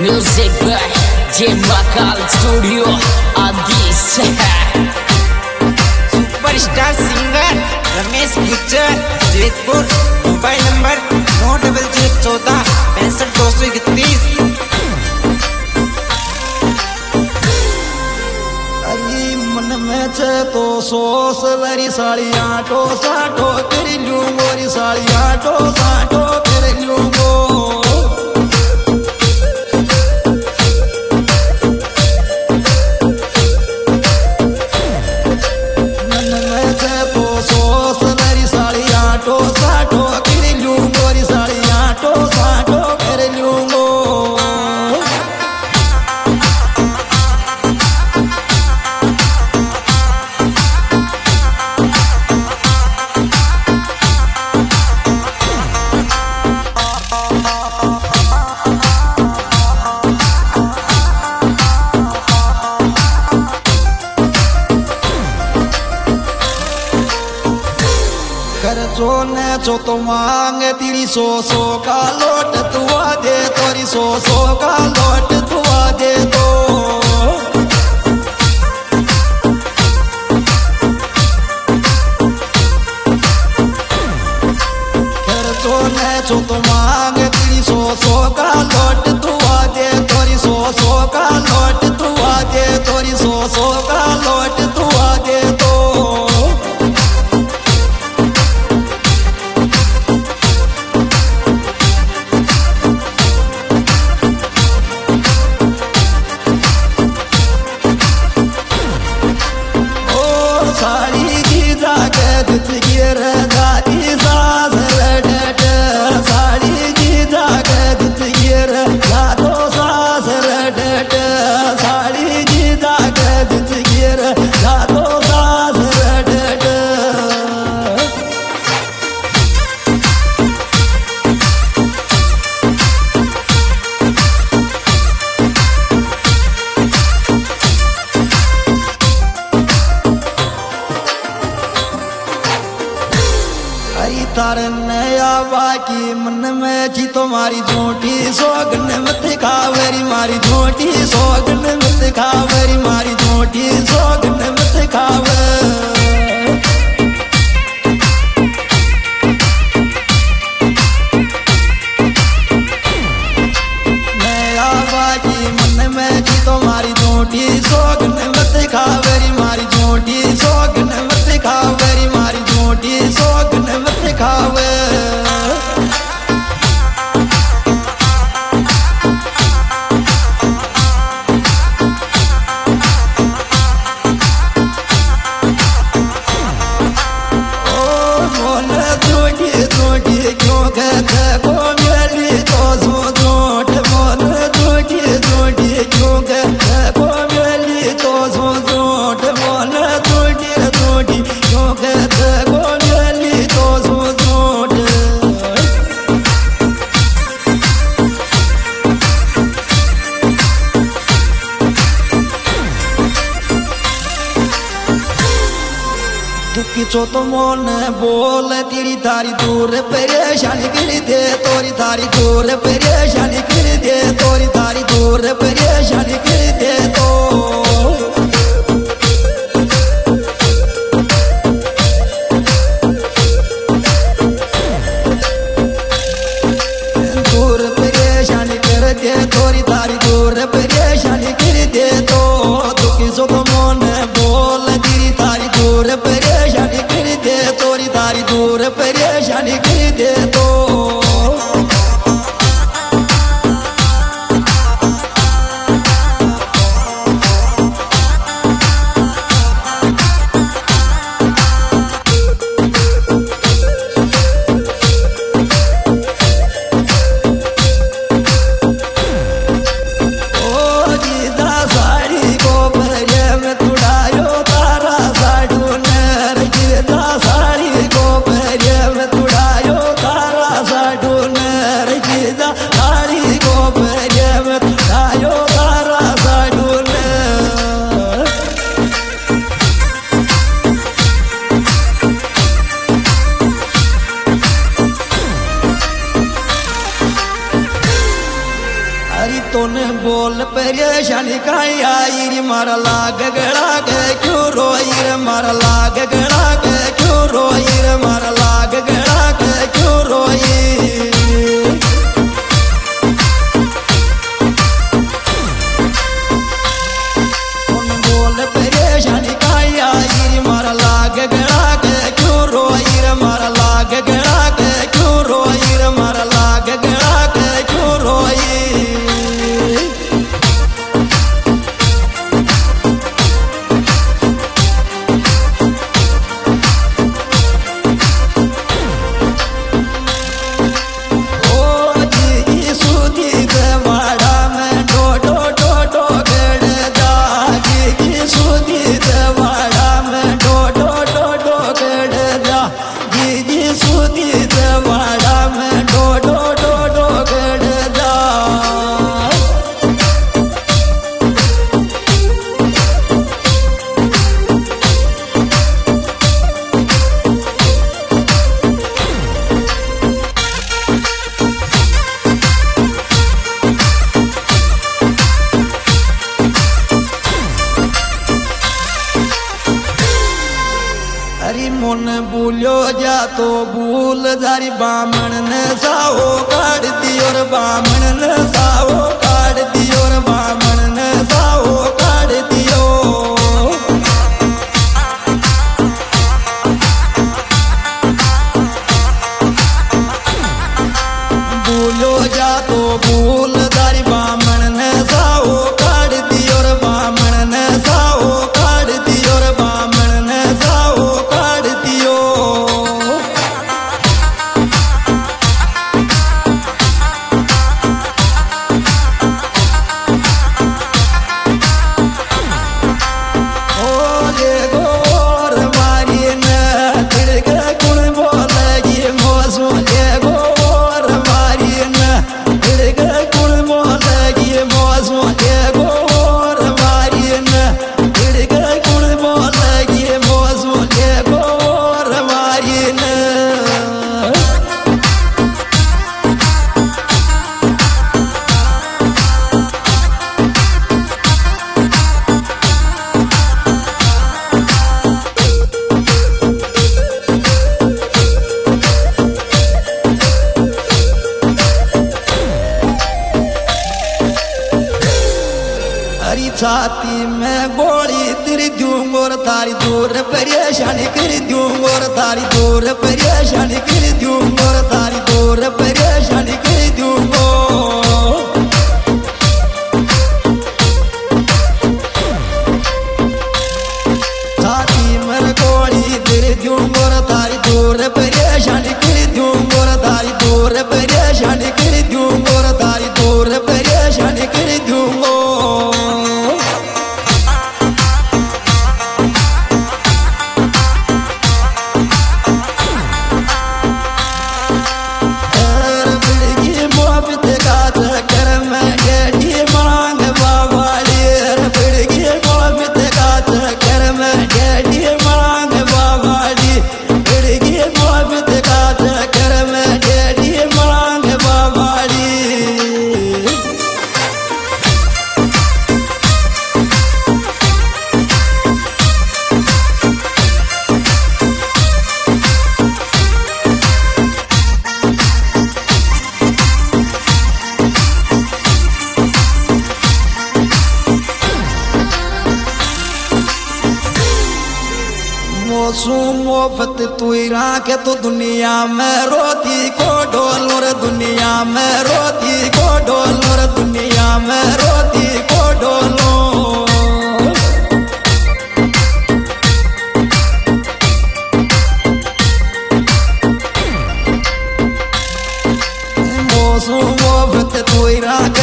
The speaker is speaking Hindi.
Music by J Makal Studio Adis. Superstar singer Ramesh Gujjar Jaipur. Mobile number 9014 अरे मन में छे तो सोस लरी साड़ियाँ टो साटो कर लूँ गोरी साड़ियाँ टो साटो कर लूँ गो। जो तो मांगे तेरी सो का लोट तू आ दे तोरी सो का लोट तू आ दे दो। खर्चो ने जो तो मांगे तेरी सो का लोट तू आ दे तोरी सो का लोट तू आ दे तोरी सो का लोट तू आ दे दो। तारे नया बाकी मन में जी तुम्हारी झूठी सोगन मत खावेरी मारी झूठी सोगन मत खावेरी मारी झूठी सोगन मत खावे। नया बाकी मन में जी तुम्हारी झूठी सोगन मत खावेरी मारी झूठी सोगन मत खावेरी मारी झूठी सोगन मत खावे। जो तो मन बोल तेरी थारी दूर परेशानी कर दे तोरी थारी दूर परेशानी कर दे तोरी थारी दूर परेशानी कर दे तो। दूर परेशानी कर दे तोरी थारी दूर परेशानी कर दे तो। दुखी जो तो मन बोल तेरी थारी दूर परेशानी कर दे तोरी थारी दूर परेशानी कर दे तो। साड़ी को पहले में तुड़ायो तारा परेशानी काई आई रे मारा लाग गड़ा के क्यों रोई रे मारा लाग गड़ा के क्यों रोई रे मारा लाग गड़ा के क्यों रोई परेशानी काई आई रे मारा लाग गड़ा के क्यों रोई रे मारा लाग गड़ा के क्यों रोई रे मारा लाग गड़ा के क्यों रोई मन भूलो जा तो भूल जारी बामण ने साहो काट दियो रे बामण ने साहो काट दियो रे बामण ने साहो काट दियो भूलो जा तो भूल जारी बामण ने साहो काट दियो रे बामण ने साहो काट दियो रे बामण ने साहो छाती में गोली तेरी दूंगोर तारी दूर परेशानी कर दूंगोर तारी दूर परेशानी कर दूंगोर तारी दूर परेशानी कर दूंगो छाती में गोली तेरी दूंगोर तारी दूर परेशानी कर दूंगोर तारी दूर परेशानी कर दूंगोर तारी दूर परेशानी कर दूंगो मोफत तू राखे तो दुनिया में रोती को ढोलो रे दुनिया में रोती को ढोलो रे दुनिया में रोती को ढोलो मोफत तू राखे